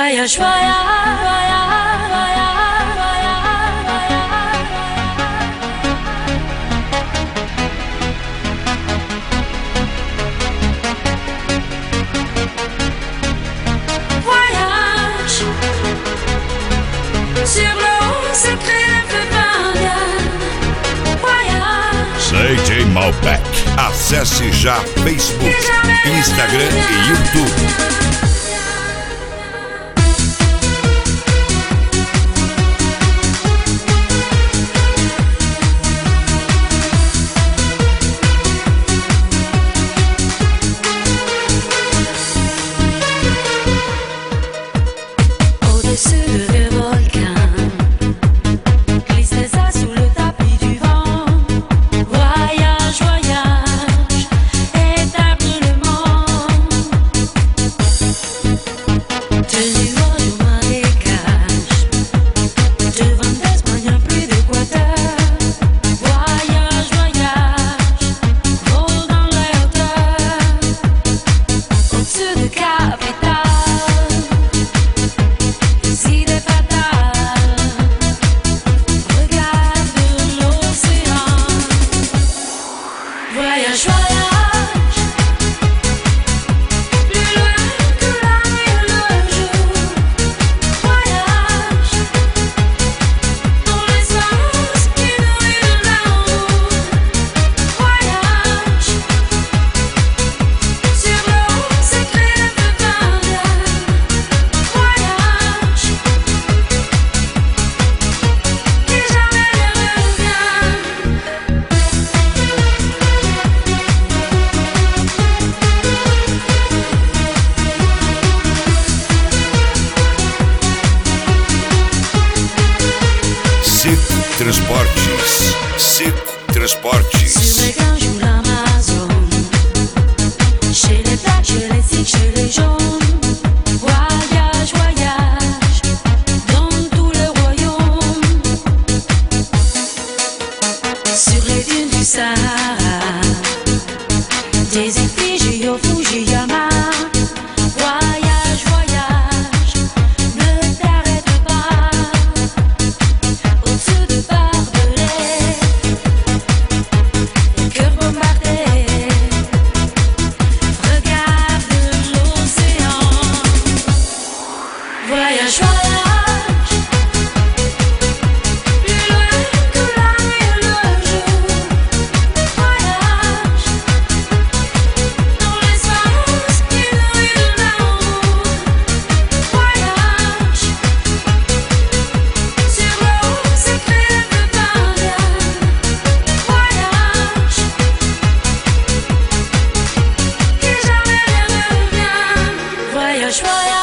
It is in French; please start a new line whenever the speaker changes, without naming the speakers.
Voyage, voyage, voyage, voyage, voyage, voyage, sur l'eau secret d'un feu indien. Voyage.
DJ Malbec. Acesse já Facebook, Instagram e YouTube.
Au-dessus de volcan, glisse les ailes sous le tapis du vent. Voyage, voyage, établis le monde. Tenu au du marécage, devant d'Espagne à plus d'Équateur. Voyage, voyage, vol dans les hauteurs. Au-dessus de capitale. Idée fatale, regarde l'océan. Voyage, voyage, plus loin que la nuit et le jour. Voyage, dans l'espace qui nourrit de l'amour. Voyage, sur l'eau secret de India. Voyage.
Seco Transportes. Seco Transportes.
Sur les ganges ou l'Amazone, chez les blacks, chez les sikhs, chez les jaunes. Voyage, voyage, dans tous les royaumes. Sur les dunes du Sahara, des effigies au Fujiyama. Voyage, voyage, ne t'arrête pas. Au-dessus de barbelés, les cœurs bombardés. Regarde l'océan. Voyage, voyage, plus loin que la nuit et le jour. Voyage, dans l'espace qui nourrit de l'amour. Voyage, sur l'eau secret de India. Voyage, qui jamais ne revient. Voyage, voyage.